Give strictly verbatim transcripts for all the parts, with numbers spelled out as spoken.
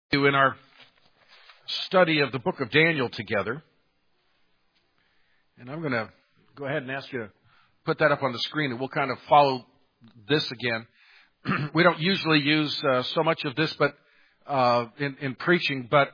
In our study of the book of Daniel together, and I'm going to go ahead and ask you to put that up on the screen, and we'll kind of follow this again. We don't usually use uh, so much of this, but uh, in, in preaching, but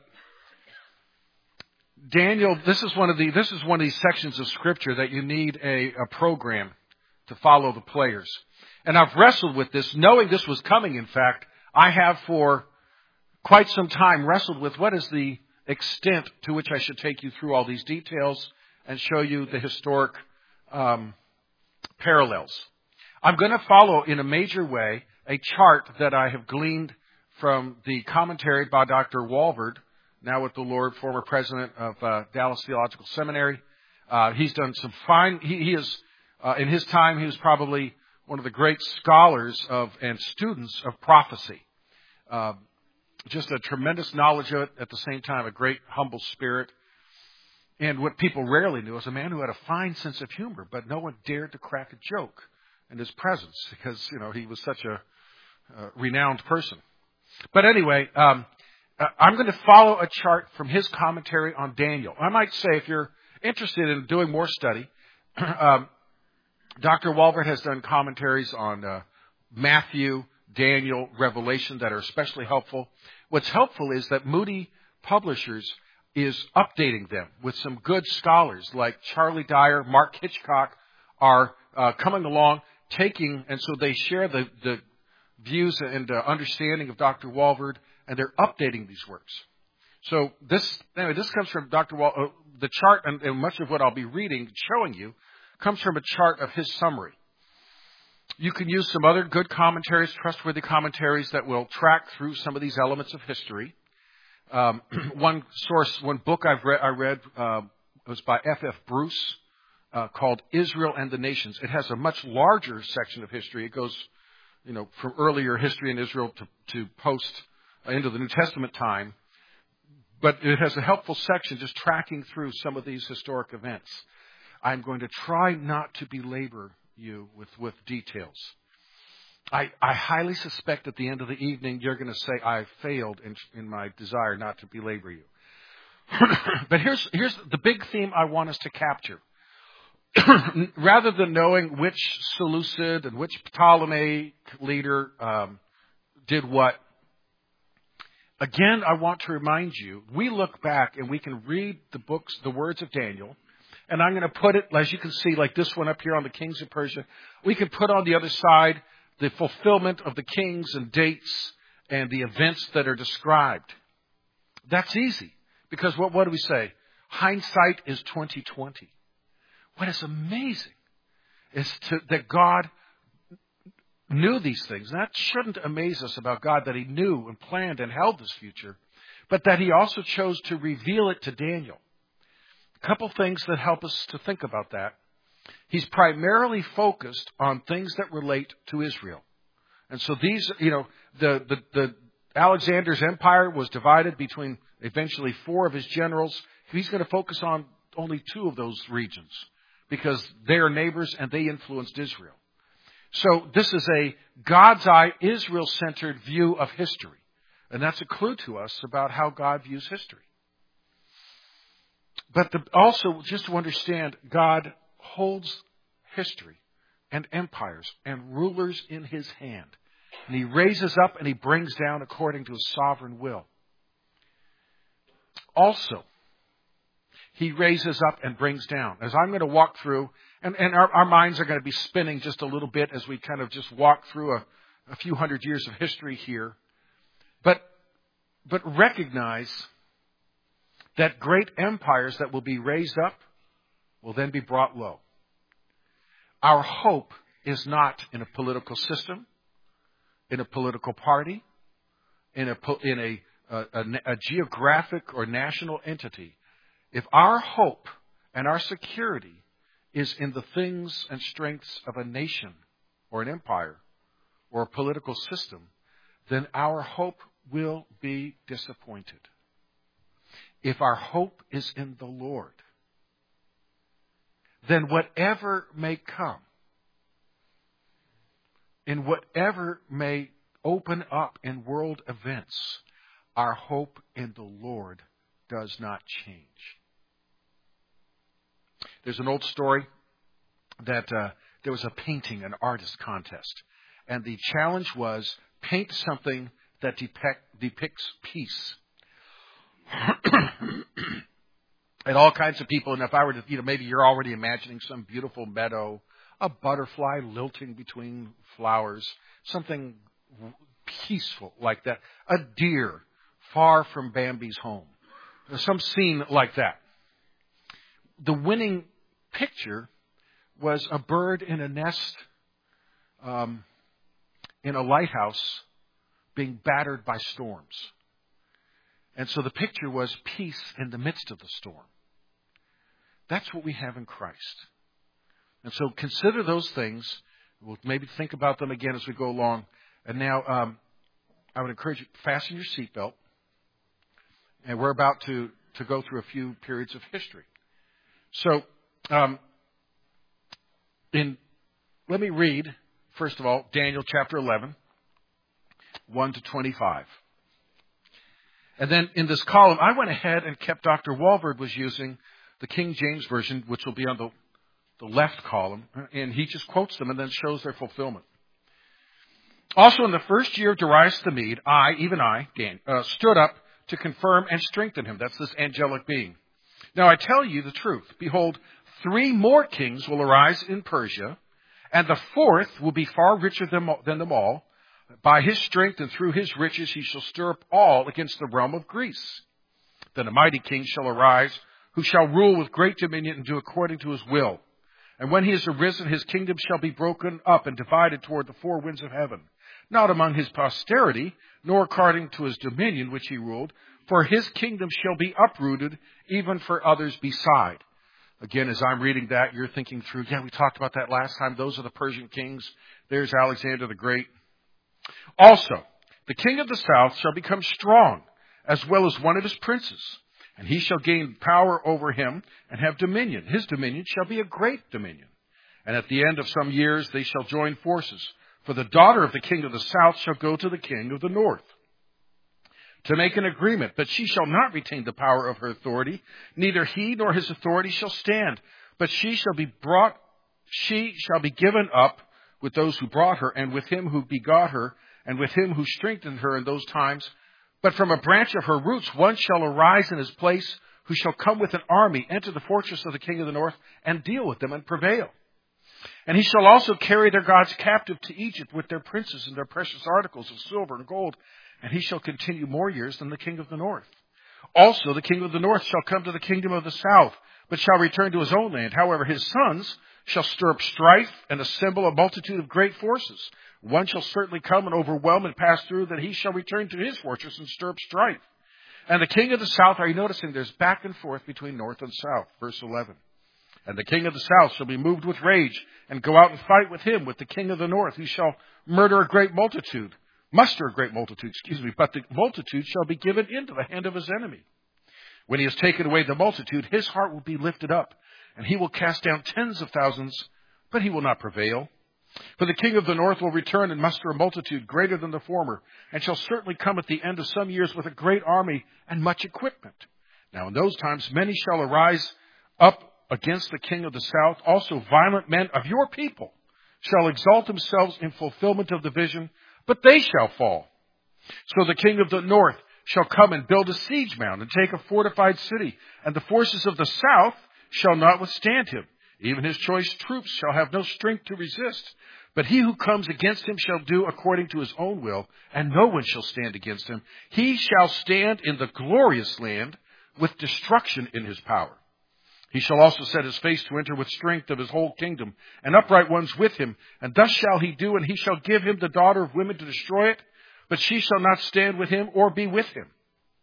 Daniel, this is one of the this is one of these sections of Scripture that you need a, a program to follow the players. And I've wrestled with this, knowing this was coming. In fact, I have for quite some time wrestled with what is the extent to which I should take you through all these details and show you the historic um, parallels. I'm going to follow in a major way a chart that I have gleaned from the commentary by Doctor Walvoord, now with the Lord, former president of uh, Dallas Theological Seminary. Uh, he's done some fine, he, he is, uh, in his time, he was probably one of the great scholars of and students of prophecy. Uh, Just a tremendous knowledge of it, at the same time, a great humble spirit. And what people rarely knew was a man who had a fine sense of humor, but no one dared to crack a joke in his presence because, you know, he was such a uh, renowned person. But anyway, um, I'm going to follow a chart from his commentary on Daniel. I might say, if you're interested in doing more study, um, Doctor Walvoord has done commentaries on uh, Matthew, Daniel, Revelation that are especially helpful. What's helpful is that Moody Publishers is updating them with some good scholars like Charlie Dyer, Mark Hitchcock are uh, coming along, taking, and so they share the, the views and uh, understanding of Doctor Walvoord, and they're updating these works. So this, anyway, this comes from Doctor Wal. Uh, the chart, and, and much of what I'll be reading, showing you, comes from a chart of his summary. You can use some other good commentaries, trustworthy commentaries that will track through some of these elements of history. Um, one source, one book I've read, I read uh, was by F F Bruce uh, called Israel and the Nations. It has a much larger section of history. It goes, you know, from earlier history in Israel to, to post uh, into the New Testament time. But it has a helpful section just tracking through some of these historic events. I'm going to try not to belabor you with, with details. I, I highly suspect at the end of the evening you're going to say I failed in, in my desire not to belabor you. But here's here's the big theme I want us to capture. Rather than knowing which Seleucid and which Ptolemaic leader um, did what, again I want to remind you, we look back and we can read the books, the words of Daniel. And I'm going to put it, as you can see, like this one up here on the kings of Persia. We can put on the other side the fulfillment of the kings and dates and the events that are described. That's easy. Because what, what do we say? Hindsight is twenty twenty. What is amazing is to, that God knew these things. And that shouldn't amaze us about God, that He knew and planned and held this future. But that He also chose to reveal it to Daniel. A couple things that help us to think about that. He's primarily focused on things that relate to Israel. And so these, you know, the, the, the Alexander's empire was divided between eventually four of his generals. He's going to focus on only two of those regions because they are neighbors and they influenced Israel. So this is a God's eye, Israel-centered view of history. And that's a clue to us about how God views history. But the, also, just to understand, God holds history and empires and rulers in His hand. And He raises up and He brings down according to His sovereign will. Also, He raises up and brings down. As I'm going to walk through, and, and our, our minds are going to be spinning just a little bit as we kind of just walk through a, a few hundred years of history here. But, but recognize that great empires that will be raised up will then be brought low. Our hope is not in a political system, in a political party, in a in a, a, a geographic or national entity. If our hope and our security is in the things and strengths of a nation or an empire or a political system, then our hope will be disappointed. If our hope is in the Lord, then whatever may come, and whatever may open up in world events, Our hope in the Lord does not change. There's an old story that uh, there was a painting, an artist contest. And the challenge was paint something that depict, depicts peace. And all kinds of people, and if I were to, you know, maybe you're already imagining some beautiful meadow, a butterfly lilting between flowers, something peaceful like that, a deer far from Bambi's home, some scene like that. The winning picture was a bird in a nest um, in a lighthouse being battered by storms. And so the picture was peace in the midst of the storm. That's what we have in Christ. And so consider those things. We'll maybe think about them again as we go along. And now um, I would encourage you, fasten your seatbelt. And we're about to, to go through a few periods of history. So um, in let me read, first of all, Daniel chapter eleven, one to twenty-five. And then in this column, I went ahead and kept Doctor Walvoord was using the King James Version, which will be on the, the left column. And he just quotes them and then shows their fulfillment. Also in the first year of Darius the Mede, I, even I, Dan, uh, stood up to confirm and strengthen him. That's this angelic being. Now I tell you the truth. Behold, three more kings will arise in Persia, and the fourth will be far richer than, than them all. By his strength and through his riches he shall stir up all against the realm of Greece. Then a mighty king shall arise, who shall rule with great dominion and do according to his will. And when he is arisen, his kingdom shall be broken up and divided toward the four winds of heaven. Not among his posterity, nor according to his dominion which he ruled, for his kingdom shall be uprooted, even for others beside. Again, as I'm reading that, you're thinking through, yeah, we talked about that last time. Those are the Persian kings. There's Alexander the Great. Also, the king of the south shall become strong, as well as one of his princes, and he shall gain power over him and have dominion. His dominion shall be a great dominion. And at the end of some years they shall join forces. For the daughter of the king of the south shall go to the king of the north, to make an agreement, but she shall not retain the power of her authority. Neither he nor his authority shall stand, but she shall be brought, she shall be given up with those who brought her, and with him who begot her, and with him who strengthened her in those times. But from a branch of her roots one shall arise in his place, who shall come with an army, enter the fortress of the king of the north, and deal with them and prevail. And he shall also carry their gods captive to Egypt with their princes and their precious articles of silver and gold, and he shall continue more years than the king of the north. Also the king of the north shall come to the kingdom of the south, but shall return to his own land. However, his sons shall stir up strife and assemble a multitude of great forces. One shall certainly come and overwhelm and pass through, that he shall return to his fortress and stir up strife. And the king of the south, are you noticing there's back and forth between north and south? Verse eleven. And the king of the south shall be moved with rage, and go out and fight with him, with the king of the north, who shall murder a great multitude, muster a great multitude, excuse me, but the multitude shall be given into the hand of his enemy. When he has taken away the multitude, his heart will be lifted up, and he will cast down tens of thousands, but he will not prevail. For the king of the north will return and muster a multitude greater than the former, and shall certainly come at the end of some years with a great army and much equipment. Now in those times many shall arise up against the king of the south. Also violent men of your people shall exalt themselves in fulfillment of the vision, but they shall fall. So the king of the north shall come and build a siege mound and take a fortified city, and the forces of the south shall not withstand him. Even his choice troops shall have no strength to resist. But he who comes against him shall do according to his own will, and no one shall stand against him. He shall stand in the glorious land with destruction in his power. He shall also set his face to enter with strength of his whole kingdom, and upright ones with him. And thus shall he do, and he shall give him the daughter of women to destroy it, but she shall not stand with him or be with him.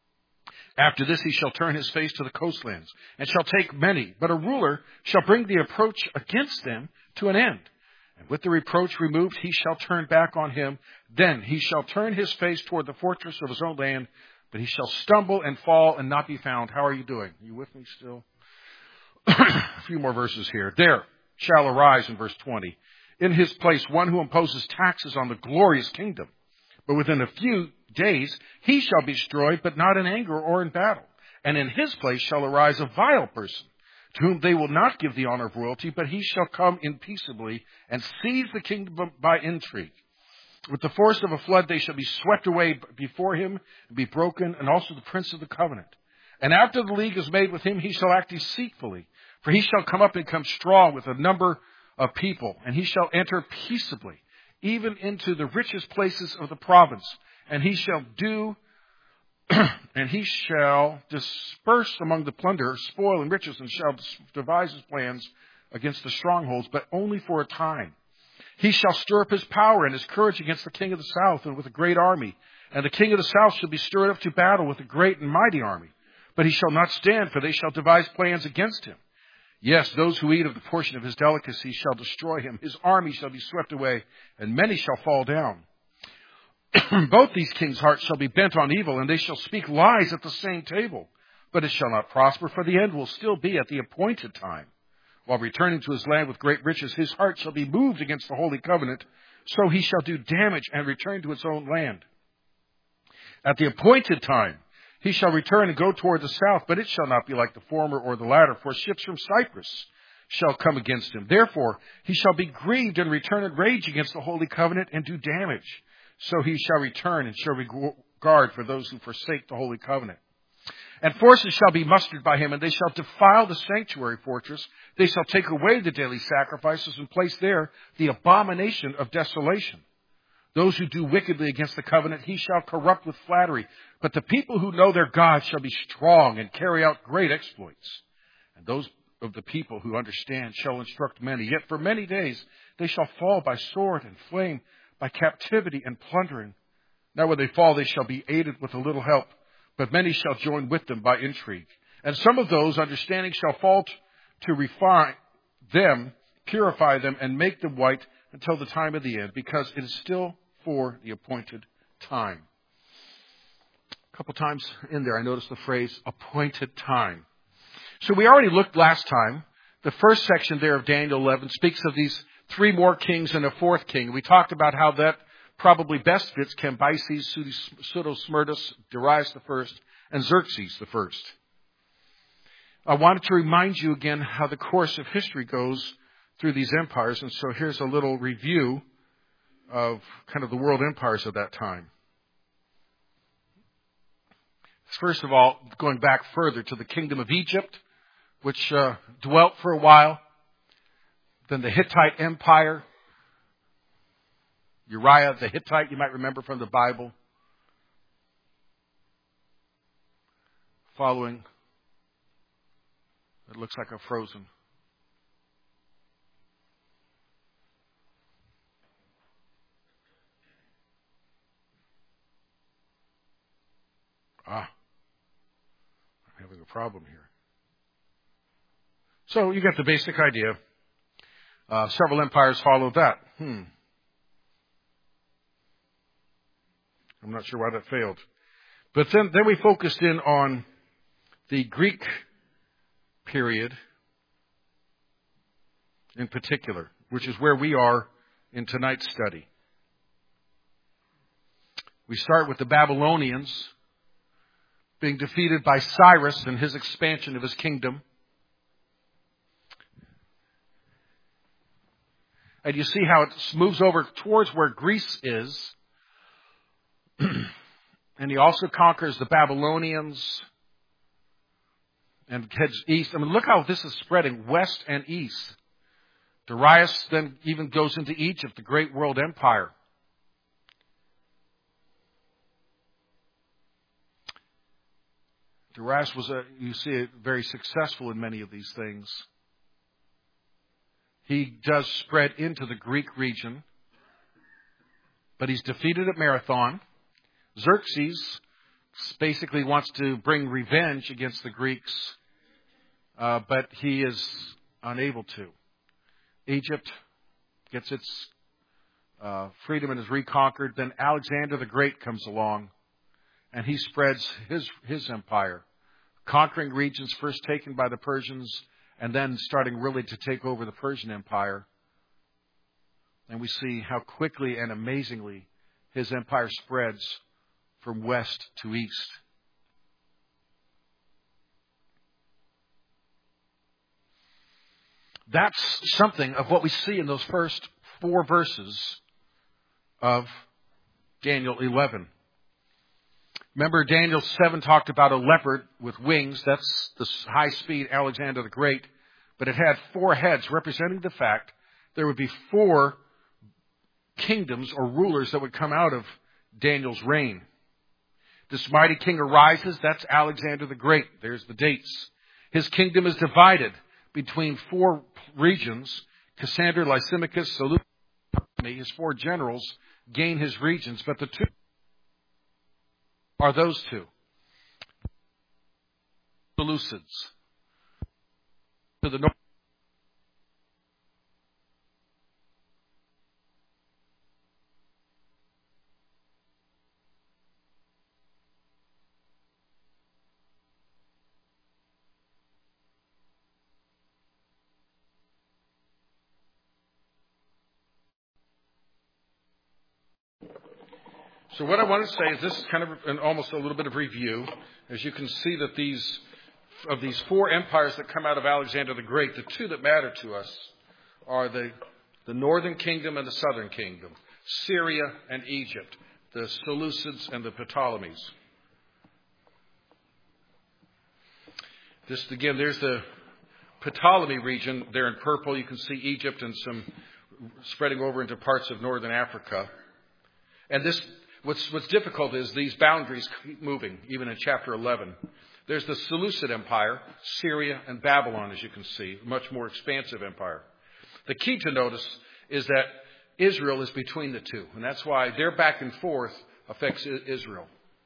After this he shall turn his face to the coastlands, and shall take many, but a ruler shall bring the approach against them to an end. And with the reproach removed, he shall turn back on him. Then he shall turn his face toward the fortress of his own land, but he shall stumble and fall and not be found. How are you doing? Are you with me still? A few more verses here. There shall arise, in verse twenty, in his place one who imposes taxes on the glorious kingdom. But within a few days, he shall be destroyed, but not in anger or in battle. And in his place shall arise a vile person, to whom they will not give the honor of royalty, but he shall come in peaceably and seize the kingdom by intrigue. With the force of a flood they shall be swept away before him and be broken, and also the prince of the covenant. And after the league is made with him, he shall act deceitfully, for he shall come up and come strong with a number of people, and he shall enter peaceably, even into the richest places of the province, and he shall do, and he shall disperse among the plunder, spoil, and riches, and shall devise his plans against the strongholds, but only for a time. He shall stir up his power and his courage against the king of the south, and with a great army. And the king of the south shall be stirred up to battle with a great and mighty army. But he shall not stand, for they shall devise plans against him. Yes, those who eat of the portion of his delicacy shall destroy him. His army shall be swept away, and many shall fall down. Both these kings' hearts shall be bent on evil, and they shall speak lies at the same table. But it shall not prosper, for the end will still be at the appointed time. While returning to his land with great riches, his heart shall be moved against the holy covenant, so he shall do damage and return to his own land. At the appointed time, he shall return and go toward the south, but it shall not be like the former or the latter, for ships from Cyprus shall come against him. Therefore, he shall be grieved and return and rage against the holy covenant and do damage. So he shall return and show regard for those who forsake the holy covenant. And forces shall be mustered by him, and they shall defile the sanctuary fortress. They shall take away the daily sacrifices and place there the abomination of desolation. Those who do wickedly against the covenant he shall corrupt with flattery. But the people who know their God shall be strong and carry out great exploits. And those of the people who understand shall instruct many. Yet for many days they shall fall by sword and flame, by captivity and plundering. Now when they fall they shall be aided with a little help. But many shall join with them by intrigue. And some of those understanding shall fall to refine them, purify them, and make them white until the time of the end, because it is still for the appointed time. A couple times in there I noticed the phrase appointed time. So we already looked last time. The first section there of Daniel eleven speaks of these three more kings and a fourth king. We talked about how that probably best fits Cambyses, Pseudo-Smyrtus, Darius the first, and Xerxes the first. I wanted to remind you again how the course of history goes through these empires, and so here's a little review of kind of the world empires of that time. First of all, going back further to the kingdom of Egypt, which uh, dwelt for a while, then the Hittite Empire, Uriah the Hittite, you might remember from the Bible. Following, it looks like a frozen. Ah, I'm having a problem here. So you get the basic idea. Uh, several empires followed that. Hmm. I'm not sure why that failed. But then, then we focused in on the Greek period in particular, which is where we are in tonight's study. We start with the Babylonians being defeated by Cyrus and his expansion of his kingdom. And you see how it moves over towards where Greece is. And he also conquers the Babylonians and heads east. I mean, look how this is spreading west and east. Darius then even goes into Egypt, the great world empire. Darius was, a, you see, very successful in many of these things. He does spread into the Greek region, but he's defeated at Marathon. Xerxes basically wants to bring revenge against the Greeks, uh, but he is unable to. Egypt gets its uh, freedom and is reconquered. Then Alexander the Great comes along, and he spreads his his empire, conquering regions first taken by the Persians, and then starting really to take over the Persian Empire. And we see how quickly and amazingly his empire spreads from west to east. That's something of what we see in those first four verses of Daniel eleven. Remember, Daniel seven talked about a leopard with wings. That's the high-speed Alexander the Great. But it had four heads, representing the fact there would be four kingdoms or rulers that would come out of Daniel's reign. This mighty king arises. That's Alexander the Great. There's the dates. His kingdom is divided between four regions. Cassander, Lysimachus, Seleucus, his four generals gain his regions. But the two are those two. Seleucids. To the north. So what I want to say is this is kind of an, almost a little bit of review. As you can see that these, of these four empires that come out of Alexander the Great, the two that matter to us are the, the northern kingdom and the southern kingdom, Syria and Egypt, the Seleucids and the Ptolemies. This, again, there's the Ptolemy region there in purple. You can see Egypt and some spreading over into parts of northern Africa. And this, what's, what's difficult is these boundaries keep moving, even in chapter eleven. There's the Seleucid Empire, Syria and Babylon, as you can see, a much more expansive empire. The key to notice is that Israel is between the two, and that's why their back and forth affects Israel.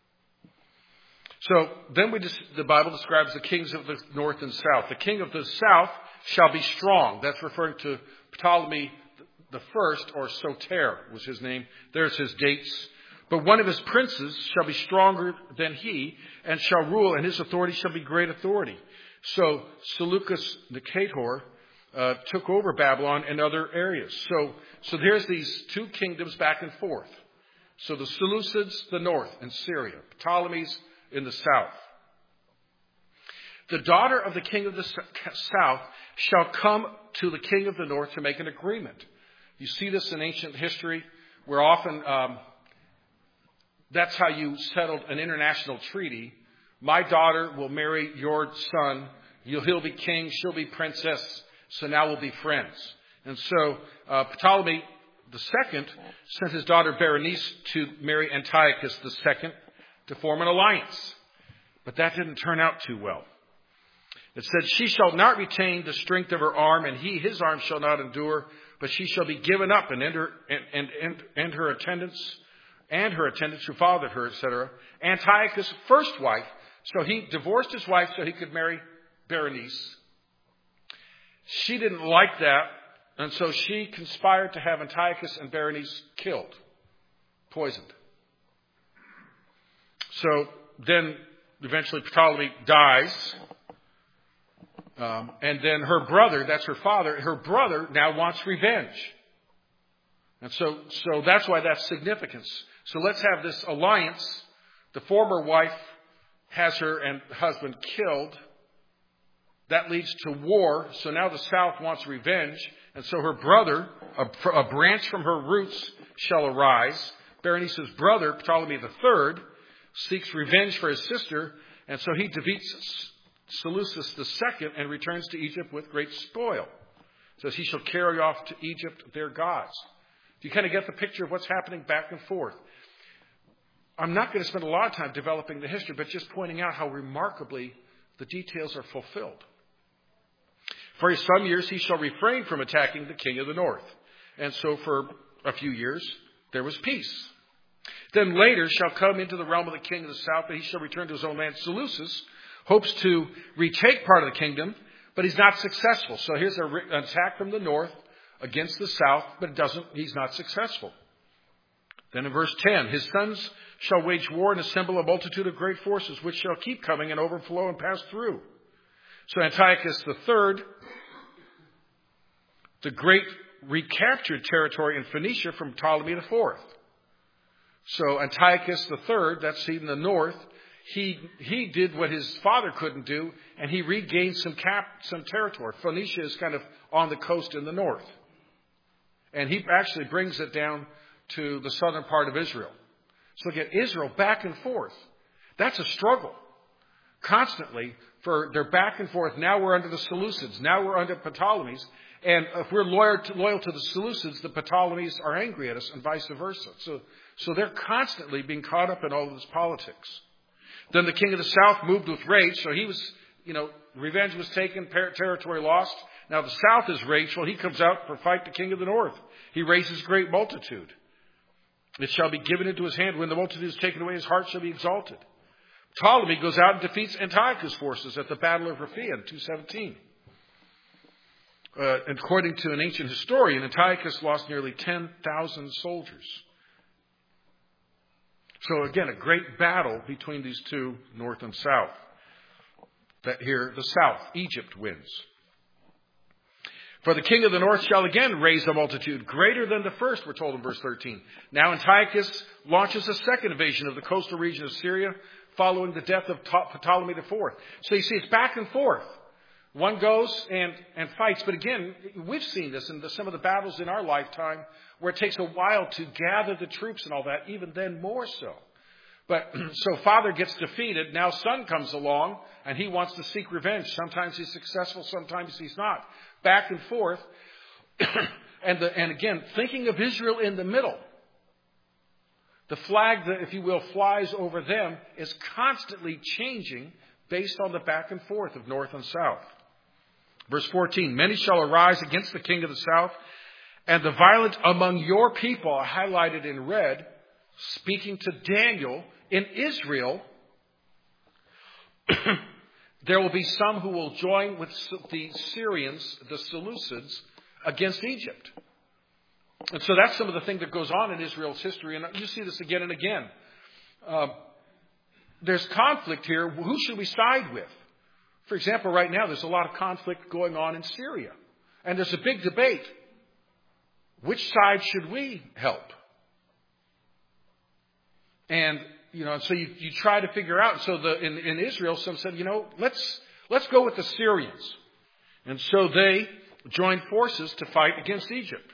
So then we just, the Bible describes the kings of the north and south. The king of the south shall be strong. That's referring to Ptolemy the first, or Soter was his name. There's his dates. But one of his princes shall be stronger than he, and shall rule, and his authority shall be great authority. So Seleucus Nicator uh, took over Babylon and other areas. So, so there's these two kingdoms back and forth. So the Seleucids, the north, and Syria. Ptolemies in the south. The daughter of the king of the south shall come to the king of the north to make an agreement. You see this in ancient history, where often um, that's how you settled an international treaty. My daughter will marry your son. He'll be king. She'll be princess. So now we'll be friends. And so uh, Ptolemy the second sent his daughter Berenice to marry Antiochus the second to form an alliance. But that didn't turn out too well. It said, she shall not retain the strength of her arm, and he, his arm shall not endure, but she shall be given up, and enter, and, and, and, and her attendants, and her attendants who fathered her, et cetera. Antiochus' first wife, so he divorced his wife so he could marry Berenice. She didn't like that, and so she conspired to have Antiochus and Berenice killed, poisoned. So then eventually Ptolemy dies. Um, and then her brother, that's her father, her brother now wants revenge. And so, so that's why that's significance. So let's have this alliance. The former wife has her and husband killed. That leads to war. So now the south wants revenge. And so her brother, a, a branch from her roots shall arise. Berenice's brother, Ptolemy the third, seeks revenge for his sister. And so he defeats Seleucus the second and returns to Egypt with great spoil. So he shall carry off to Egypt their gods. Do you kind of get the picture of what's happening back and forth? I'm not going to spend a lot of time developing the history, but just pointing out how remarkably the details are fulfilled. For some years he shall refrain from attacking the king of the north. And so for a few years there was peace. Then later shall come into the realm of the king of the south, but he shall return to his own land. Seleucus hopes to retake part of the kingdom, but he's not successful. So here's an attack from the north against the south, but it doesn't, he's not successful. Then in verse ten, his sons shall wage war and assemble a multitude of great forces, which shall keep coming and overflow and pass through. So Antiochus the third, the great recaptured territory in Phoenicia from Ptolemy the fourth. So Antiochus the third, that's in the north, he he did what his father couldn't do, and he regained some cap, some territory. Phoenicia is kind of on the coast in the north. And he actually brings it down to the southern part of Israel. So again, Israel back and forth. That's a struggle. Constantly, for they're back and forth. Now we're under the Seleucids. Now we're under Ptolemies. And if we're loyal to, loyal to the Seleucids, the Ptolemies are angry at us and vice versa. So, so they're constantly being caught up in all of this politics. Then the king of the south moved with rage. So he was, you know, revenge was taken, territory lost. Now the south is rageful. He comes out to fight the king of the north. He raises great multitude. It shall be given into his hand. When the multitude is taken away, his heart shall be exalted. Ptolemy goes out and defeats Antiochus' forces at the Battle of Rephaim, two seventeen. Uh, according to an ancient historian, Antiochus lost nearly ten thousand soldiers. So again, a great battle between these two, north and south. That here, the south, Egypt wins. For the king of the north shall again raise a multitude greater than the first, we're told in verse thirteen. Now Antiochus launches a second invasion of the coastal region of Syria following the death of Ptolemy the fourth. So you see, it's back and forth. One goes and, and fights. But again, we've seen this in the, some of the battles in our lifetime where it takes a while to gather the troops and all that, even then more so. But so father gets defeated. Now son comes along and he wants to seek revenge. Sometimes he's successful, sometimes he's not. Back and forth. and, the, and again, thinking of Israel in the middle. The flag that, if you will, flies over them is constantly changing based on the back and forth of north and south. Verse fourteen, many shall arise against the king of the south, and the violent among your people are highlighted in red, speaking to Daniel in Israel. There will be some who will join with the Syrians, the Seleucids, against Egypt. And so that's some of the thing that goes on in Israel's history. And you see this again and again. Uh, there's conflict here. Who should we side with? For example, right now there's a lot of conflict going on in Syria. And there's a big debate. Which side should we help? And, you know, so you, you try to figure out. So the, in, in Israel, some said, you know, let's, let's go with the Syrians. And so they joined forces to fight against Egypt.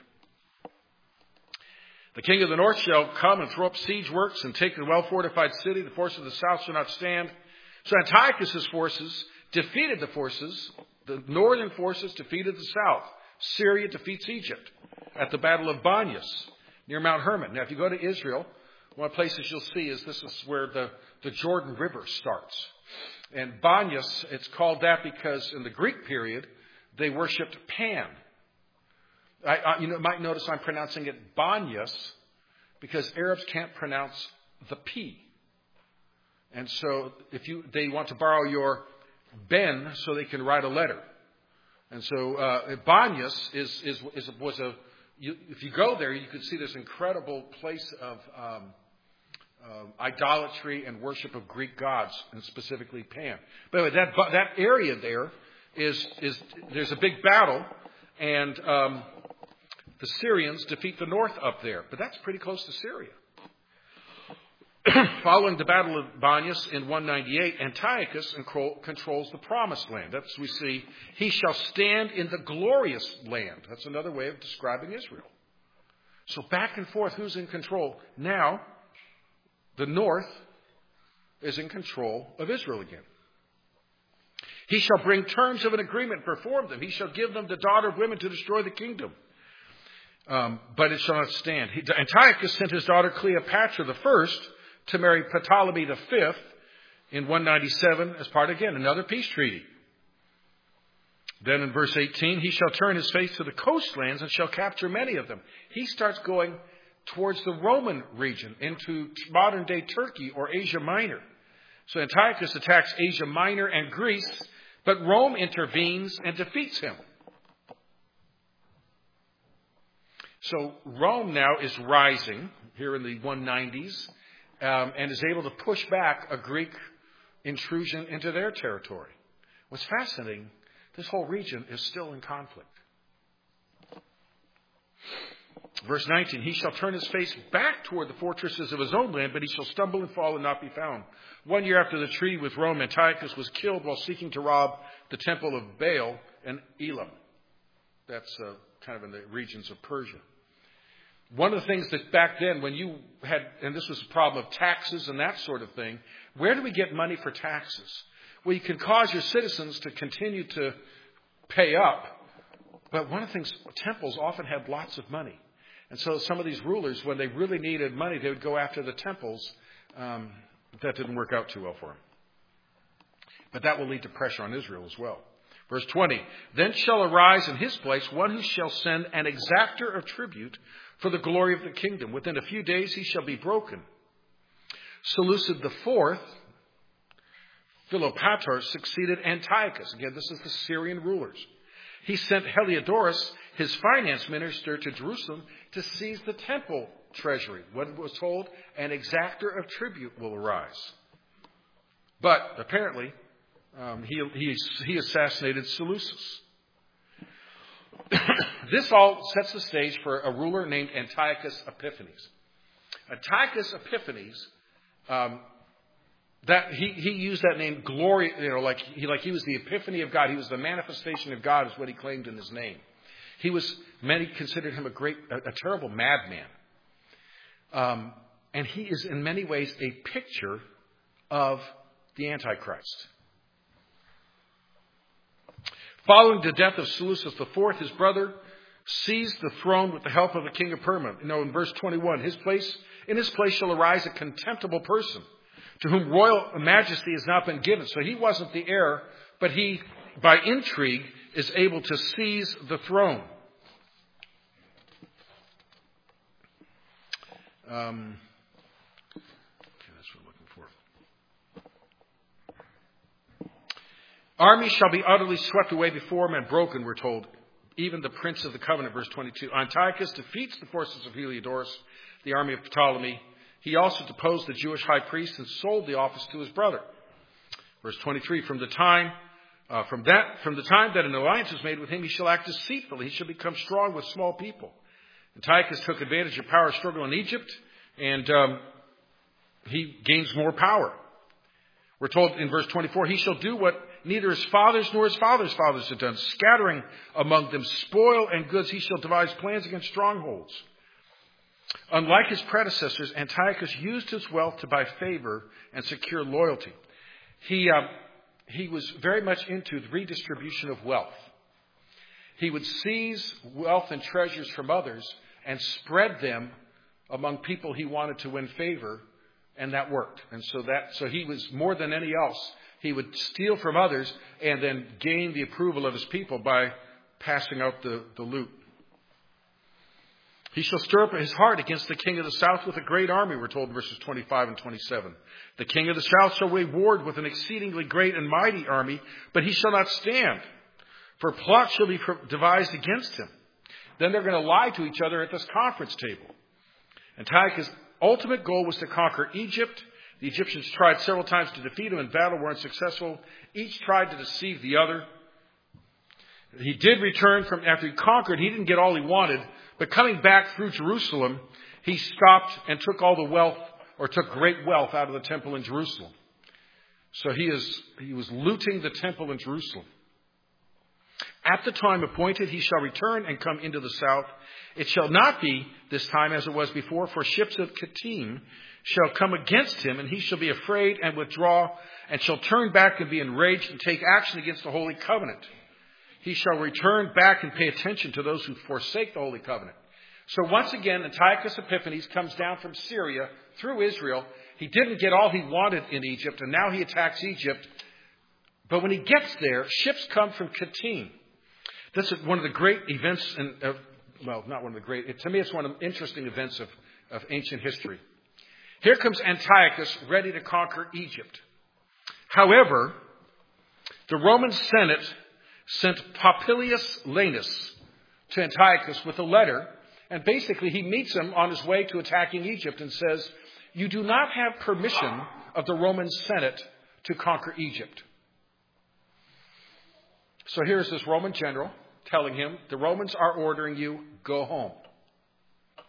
The king of the north shall come and throw up siege works and take a well-fortified city. The forces of the south shall not stand. So Antiochus' forces defeated the forces. The northern forces defeated the south. Syria defeats Egypt at the Battle of Banyas near Mount Hermon. Now, if you go to Israel, one of the places you'll see is this is where the, the Jordan River starts. And Banyas, it's called that because in the Greek period, they worshipped Pan. I, I, you know, might notice I'm pronouncing it Banyas because Arabs can't pronounce the P. And so if you they want to borrow your Ben so they can write a letter. And so uh, Banyas is, is, is, was a, you, if you go there, you could see this incredible place of um, uh, idolatry and worship of Greek gods, and specifically Pan. But anyway, that, that area there is, is there's a big battle, and um, the Syrians defeat the north up there. But that's pretty close to Syria. Following the Battle of Banyas in one ninety-eight, Antiochus controls the promised land. That's we see. He shall stand in the glorious land. That's another way of describing Israel. So back and forth, who's in control? Now, the north is in control of Israel again. He shall bring terms of an agreement, perform them. He shall give them the daughter of women to destroy the kingdom. Um, but it shall not stand. He, Antiochus sent his daughter Cleopatra the first to marry Ptolemy the fifth in one ninety-seven as part, again, another peace treaty. Then in verse eighteen, he shall turn his face to the coastlands and shall capture many of them. He starts going towards the Roman region, into modern-day Turkey or Asia Minor. So Antiochus attacks Asia Minor and Greece, but Rome intervenes and defeats him. So Rome now is rising here in the one nineties um, and is able to push back a Greek intrusion into their territory. What's fascinating, this whole region is still in conflict. Verse nineteen, he shall turn his face back toward the fortresses of his own land, but he shall stumble and fall and not be found. One year after the treaty with Rome, Antiochus was killed while seeking to rob the temple of Baal and Elam. That's uh, kind of in the regions of Persia. One of the things that back then, when you had, and this was a problem of taxes and that sort of thing, where do we get money for taxes? Well, you can cause your citizens to continue to pay up, but one of the things, temples often had lots of money. And so some of these rulers, when they really needed money, they would go after the temples. Um, that didn't work out too well for them. But that will lead to pressure on Israel as well. Verse twenty, then shall arise in his place one who shall send an exactor of tribute for the glory of the kingdom. Within a few days he shall be broken. Seleucid the fourth, Philopator, succeeded Antiochus. Again, this is the Syrian rulers. He sent Heliodorus, his finance minister, to Jerusalem to seize the temple treasury. What was told, an exactor of tribute will arise. But apparently, um, he, he, he assassinated Seleucus. This all sets the stage for a ruler named Antiochus Epiphanes. Antiochus Epiphanes, um, that he, he used that name, glory, you know, like he like he was the epiphany of God. He was the manifestation of God, is what he claimed in his name. He was, many considered him a great, a, a terrible madman. Um, and he is in many ways a picture of the Antichrist. Following the death of Seleucus the fourth, his brother seized the throne with the help of the king of Persia. You know, in verse twenty-one, his place, in his place shall arise a contemptible person, to whom royal majesty has not been given. So he wasn't the heir, but he, by intrigue, is able to seize the throne. Um, okay, that's what I'm looking for. Army shall be utterly swept away before him and broken, we're told. Even the prince of the covenant, verse twenty-two. Antiochus defeats the forces of Heliodorus, the army of Ptolemy. He also deposed the Jewish high priest and sold the office to his brother. Verse twenty-three, from the time uh, from that from the time that an alliance is made with him, he shall act deceitfully. He shall become strong with small people. Antiochus took advantage of power struggle in Egypt, and um, he gains more power. We're told in verse twenty-four, he shall do what neither his fathers nor his fathers' fathers had done, scattering among them spoil and goods. He shall devise plans against strongholds. Unlike his predecessors, Antiochus used his wealth to buy favor and secure loyalty. He, uh, he was very much into the redistribution of wealth. He would seize wealth and treasures from others and spread them among people he wanted to win favor, and that worked. And so that, so he was more than any else, he would steal from others and then gain the approval of his people by passing out the, the loot. He shall stir up his heart against the king of the south with a great army, we're told in verses twenty-five and twenty-seven. The king of the south shall reward with an exceedingly great and mighty army, but he shall not stand, for a plot shall be devised against him. Then they're going to lie to each other at this conference table. Antiochus' ultimate goal was to conquer Egypt. The Egyptians tried several times to defeat him in battle, were unsuccessful. Each tried to deceive the other. He did return from, after he conquered, he didn't get all he wanted, but coming back through Jerusalem, he stopped and took all the wealth, or took great wealth out of the temple in Jerusalem. So he is, he was looting the temple in Jerusalem. At the time appointed, he shall return and come into the south. It shall not be this time as it was before, for ships of Kittim shall come against him, and he shall be afraid and withdraw, and shall turn back and be enraged and take action against the holy covenant. He shall return back and pay attention to those who forsake the holy covenant. So once again, Antiochus Epiphanes comes down from Syria through Israel. He didn't get all he wanted in Egypt, and now he attacks Egypt. But when he gets there, ships come from Kittim. This is one of the great events, in, uh, well, not one of the great, it, to me it's one of the interesting events of, of ancient history. Here comes Antiochus ready to conquer Egypt. However, the Roman Senate sent Popilius Lanus to Antiochus with a letter, and basically he meets him on his way to attacking Egypt and says, you do not have permission of the Roman Senate to conquer Egypt. So here's this Roman general telling him, the Romans are ordering you, go home.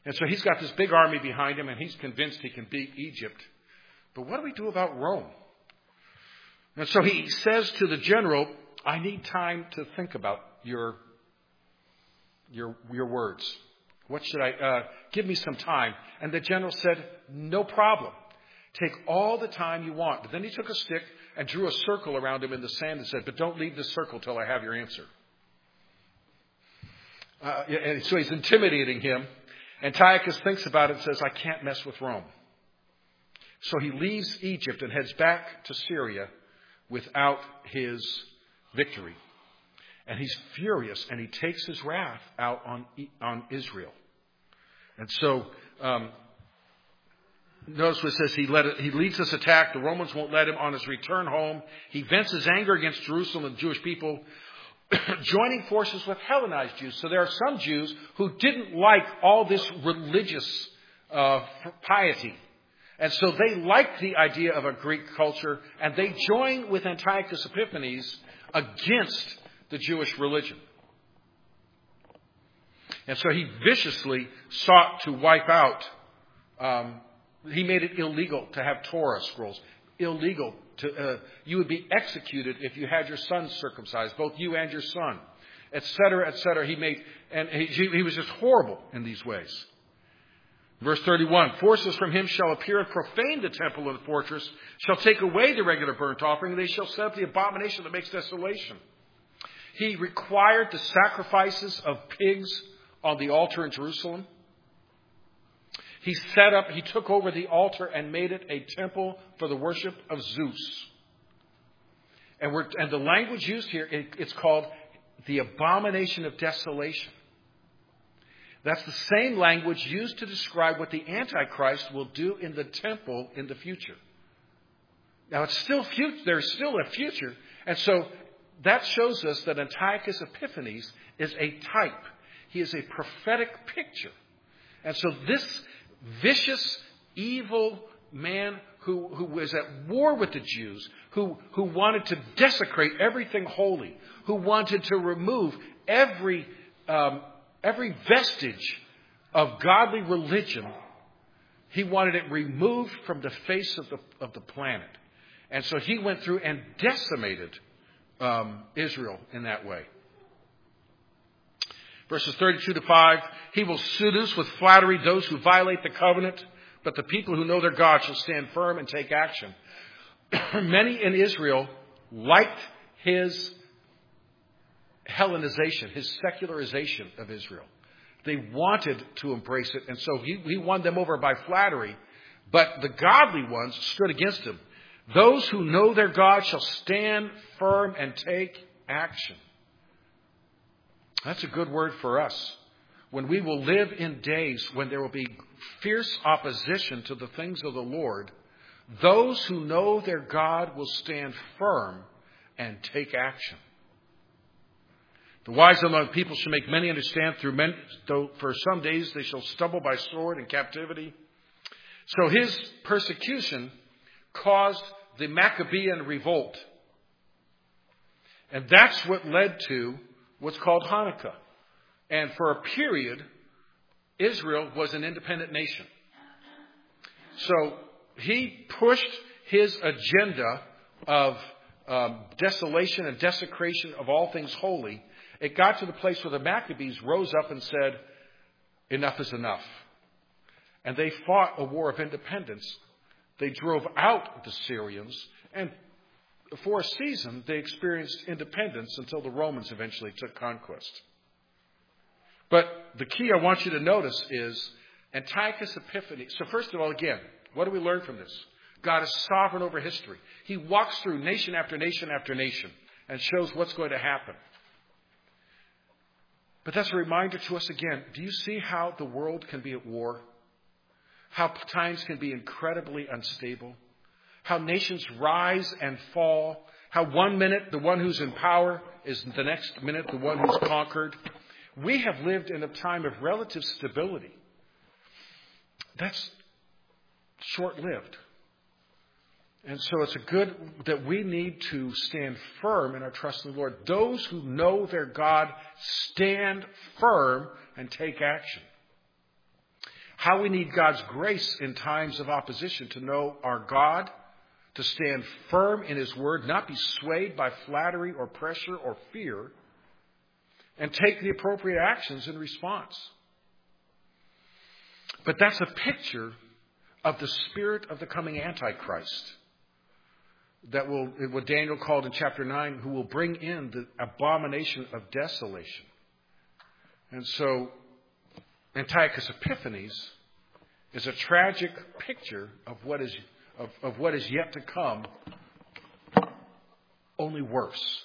And so he's got this big army behind him, and he's convinced he can beat Egypt. But what do we do about Rome? And so he says to the general, I need time to think about your, your, your words. What should I, uh, give me some time. And the general said, no problem. Take all the time you want. But then he took a stick and drew a circle around him in the sand and said, but don't leave the circle till I have your answer. Uh, and so he's intimidating him. Antiochus thinks about it and says, I can't mess with Rome. So he leaves Egypt and heads back to Syria without his victory. And he's furious, and he takes his wrath out on, on Israel. And so, um, notice what it says, he, led it, he leads this attack. The Romans won't let him. On his return home, he vents his anger against Jerusalem and the Jewish people, joining forces with Hellenized Jews. So there are some Jews who didn't like all this religious uh, piety. And so they liked the idea of a Greek culture, and they joined with Antiochus Epiphanes against the Jewish religion. And so he viciously sought to wipe out, um, he made it illegal to have Torah scrolls. Illegal. To, uh, you would be executed if you had your son circumcised, both you and your son, et cetera, et cetera. He made, and he, he was just horrible in these ways. Verse thirty-one, forces from him shall appear and profane the temple and the fortress, shall take away the regular burnt offering, and they shall set up the abomination that makes desolation. He required the sacrifices of pigs on the altar in Jerusalem. He set up, he took over the altar and made it a temple for the worship of Zeus. And, we're, and the language used here, it, it's called the abomination of desolation. That's the same language used to describe what the Antichrist will do in the temple in the future. Now, it's still future, there's still a future. And so that shows us that Antiochus Epiphanes is a type. He is a prophetic picture. And so this vicious, evil man who, who was at war with the Jews, who, who wanted to desecrate everything holy, who wanted to remove every, um, every vestige of godly religion, he wanted it removed from the face of the, of the planet. And so he went through and decimated um, Israel in that way. Verses thirty-two to five, he will seduce with flattery those who violate the covenant, but the people who know their God shall stand firm and take action. Many in Israel liked his Hellenization, his secularization of Israel. They wanted to embrace it, and so he, he won them over by flattery, but the godly ones stood against him. Those who know their God shall stand firm and take action. That's a good word for us. When we will live in days when there will be fierce opposition to the things of the Lord, those who know their God will stand firm and take action. The wise among people shall make many understand through many, though for some days they shall stumble by sword and captivity. So his persecution caused the Maccabean revolt. And that's what led to what's called Hanukkah. And for a period, Israel was an independent nation. So he pushed his agenda of um, desolation and desecration of all things holy. It got to the place where the Maccabees rose up and said, enough is enough. And they fought a war of independence. They drove out the Syrians, and for a season, they experienced independence until the Romans eventually took conquest. But the key I want you to notice is Antiochus Epiphanes. So first of all, again, what do we learn from this? God is sovereign over history. He walks through nation after nation after nation and shows what's going to happen. But that's a reminder to us again. Do you see how the world can be at war? How times can be incredibly unstable? How nations rise and fall. How one minute the one who's in power is the next minute the one who's conquered. We have lived in a time of relative stability. That's short-lived. And so it's a good that we need to stand firm in our trust in the Lord. Those who know their God stand firm and take action. How we need God's grace in times of opposition to know our God, to stand firm in His Word, not be swayed by flattery or pressure or fear, and take the appropriate actions in response. But that's a picture of the spirit of the coming Antichrist that will, what Daniel called in chapter nine, who will bring in the abomination of desolation. And so Antiochus Epiphanes is a tragic picture of what is of, of what is yet to come, only worse.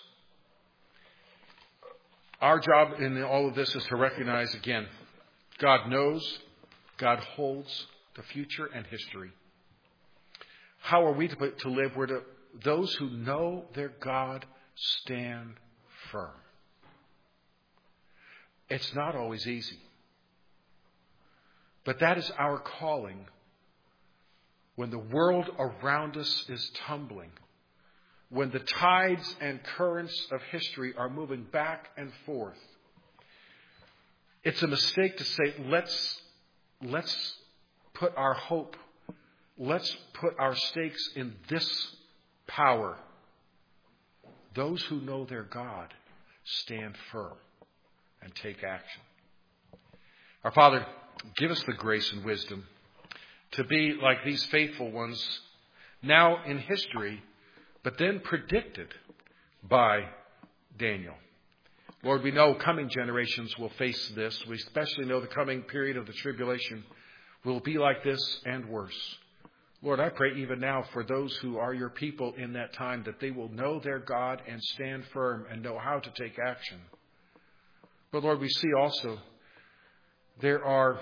Our job in all of this is to recognize again, God knows, God holds the future and history. How are we to, to live? We're to, those who know their God stand firm. It's not always easy. But that is our calling when the world around us is tumbling, when the tides and currents of history are moving back and forth. It's a mistake to say, let's, let's put our hope, let's put our stakes in this power. Those who know their God stand firm and take action. Our Father, give us the grace and wisdom to be like these faithful ones now in history, but then predicted by Daniel. Lord, we know coming generations will face this. We especially know the coming period of the tribulation will be like this and worse. Lord, I pray even now for those who are your people in that time that they will know their God and stand firm and know how to take action. But Lord, we see also there are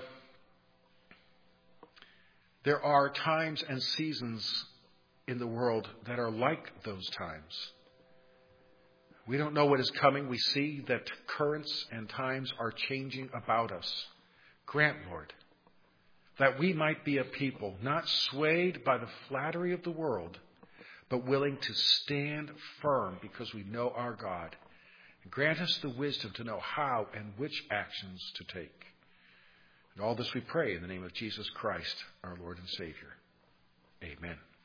There are times and seasons in the world that are like those times. We don't know what is coming. We see that currents and times are changing about us. Grant, Lord, that we might be a people not swayed by the flattery of the world, but willing to stand firm because we know our God. And grant us the wisdom to know how and which actions to take. And all this we pray in the name of Jesus Christ, our Lord and Savior. Amen.